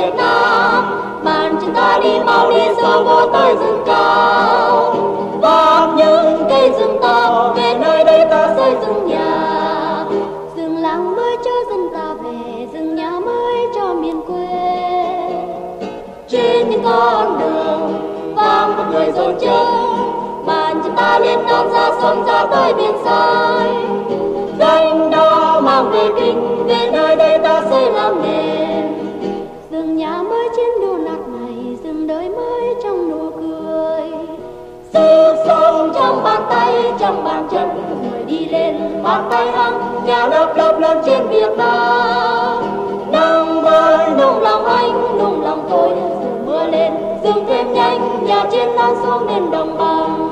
Việt Nam. Bàn chân ta đi mau đi sâu vô tới rừng cao, vác những cây rừng to về nơi đây ta xây dựng nhà. Rừng làng mới cho dân ta về, rừng nhà mới cho miền quê. Trên những con đường vang một người dồn chân, bàn chân ta lên non ra sông ra tới biển dài. Gánh đó mang về kinh, về nơi đây ta xây làm nền. Rừng nhà mới trên đô nát này, rừng đời mới trong nụ cười. Sức sống trong bàn tay, trong bàn chân, người đi lên bàn tay hăng, nhà lớp lớp lớn trên Việt Nam. Nắng mới nung lòng anh, nung lòng tôi, dù mưa lên dương thêm nhanh, nhà trên lan xuống đến đồng bằng.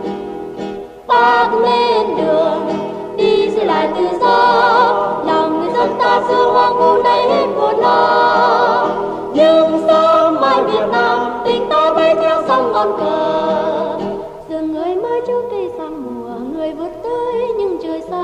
Ta lên đường đi xây lại tự do, lòng người dân ta xưa hoang vu nay hết buồn lo. Nhưng sớm mai Việt Nam tình ta bay theo sông ngọn cờ. Rừng người mới trước cây sang mùa, người vượt tới những trời xa.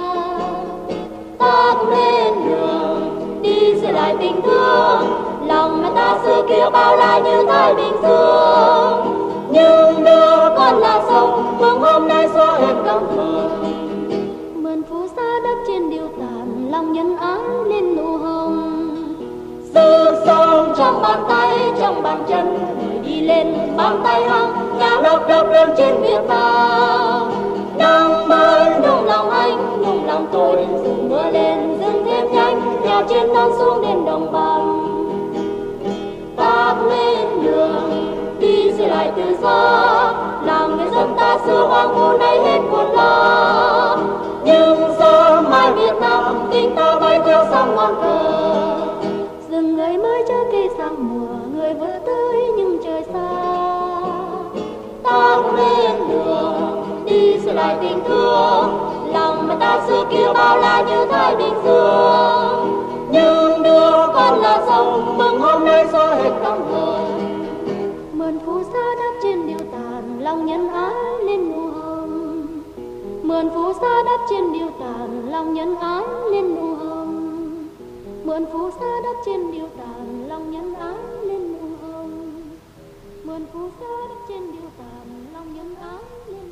Ta lên đường đi xây lại tình thương, lòng mẹ ta xưa kia bao la như Thái Bình Dương. Nhưng đứa con là sông mừng hôm nay xóa hết căm thù. Mượn phù sa đất trên điêu tàn, lòng nhân ái lên nụ hồng. Sức sống trong bàn tay, trong bàn chân, người đi lên bàn tay hăng, nhà lớp lớp lên trên Việt Nam. Nắng mới nung lòng anh, nung lòng tôi, dù mưa lên dâng thêm nhanh, nhà trên non xuống đến đồng bằng. Ta lên đường đi xây lại tự do, lòng người dân ta xưa hoang vu nay hết buồn lo. Nhưng sớm mai Việt Nam tình ta bay theo sông ngọn cờ. Rừng người mới cho cây sang mùa, người vượt tới những trời xa. Ta lên đường đi xây lại tình thương, lòng mẹ ta xưa kia bao la như Thái Bình Dương. Nhưng đứa con là sông mừng hôm nay xóa hết căm thù. Mượn phù sa đắp trên điêu tàn, lòng nhân ái lên nụ hồng. Mượn phù sa đắp trên điêu tàn, lòng nhân ái lên nụ hồng. Mượn phù sa đắp trên điêu tàn, lòng nhân ái lên nụ hồng. Mượn phù sa đắp trên điêu tàn, lòng nhân ái lên